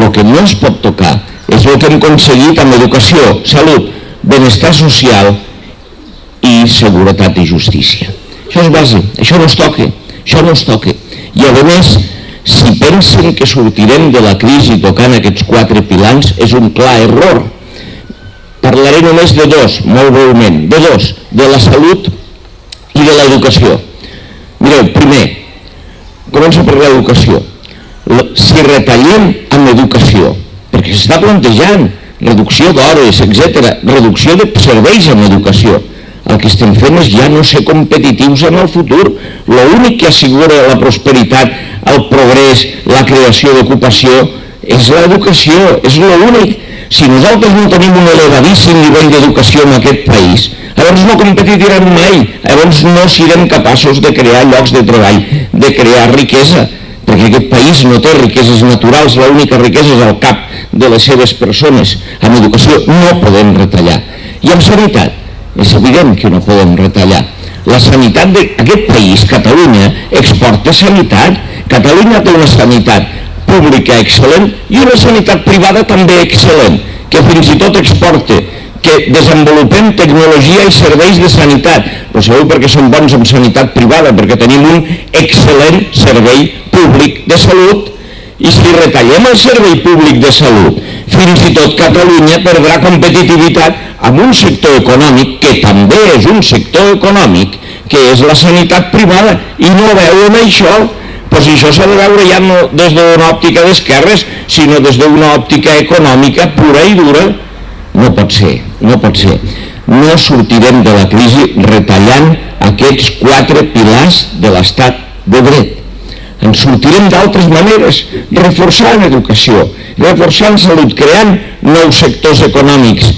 El que no es pot tocar és el que hem aconseguit amb educació, salut, benestar social i seguretat i justícia. Això és base, això no es toca, això no es toca. I a més, si pensen que sortirem de la crisi tocant aquests 4 pilars, és un clar error. Parlaré només de 2, molt breument, de 2, de la salut i de l'educació. Mireu, primer, començo per l'educació. Si retallem amb educació, perquè s'està plantejant reducció d'hores, etc., reducció de serveis en educació, el que estem fent és ja no ser competitius en el futur. L'únic que assegura la prosperitat, el progrés, la creació d'ocupació és l'educació, és l'únic. Si nosaltres no tenim un elevadíssim nivell d'educació en aquest país, llavors no competirem mai, llavors no serem capaços de crear llocs de treball, de crear riquesa, perquè aquest país no té riqueses naturals, l'única riquesa és el cap de les seves persones. Amb educació no podem retallar. I amb sanitat, és evident que no podem retallar. La sanitat d'aquest país, Catalunya, exporta sanitat. Catalunya té una sanitat pública excel·lent i una sanitat privada també excel·lent, que fins i tot exporta, que desenvolupem tecnologia i serveis de sanitat. Però sabeu per què som bons en sanitat privada? Perquè tenim un excel·lent servei públic de salut. I si retallem el servei públic de salut, fins i tot Catalunya perdrà competitivitat amb un sector econòmic que també és un sector econòmic, que és la sanitat privada, i no veuen això. Doncs això s'ha de veure ja no des d'una òptica d'esquerres, sinó des d'una òptica econòmica pura i dura. No pot ser, no pot ser. No sortirem de la crisi retallant aquests 4 pilars de l'estat de dret. En sortirem d'altres maneres, reforçant educació, reforçant salut, creant nous sectors econòmics,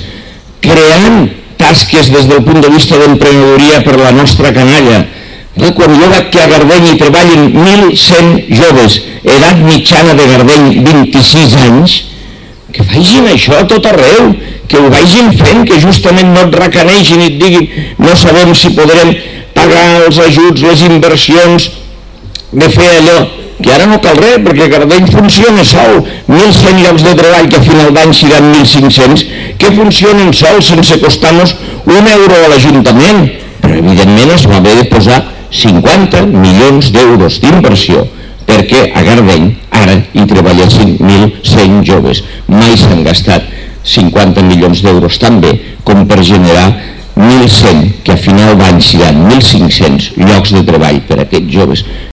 creant tasques des del punt de vista d'emprenedoria per la nostra canalla. Quan jo veig que a Gardeny hi treballen 1.100 joves, edat mitjana de Gardeny 26 anys, que facin això a tot arreu, que ho vagin fent, que justament no et recaneixin i et diguin no sabem si podrem pagar els ajuts, les inversions, de fer allò, que ara no cal res, perquè Gardeny funciona sol, 1.100 llocs de treball que a final d'any seran 1.500, que funcionen sols sense costar-nos €1 a l'Ajuntament, però evidentment es va haver de posar 50 milions d'euros d'inversió perquè a Gardeny ara hi treballessin 1.100 joves. Mai s'han gastat 50 milions d'euros tan bé com per generar 1.100, que a final d'any seran 1.500 llocs de treball per a aquests joves.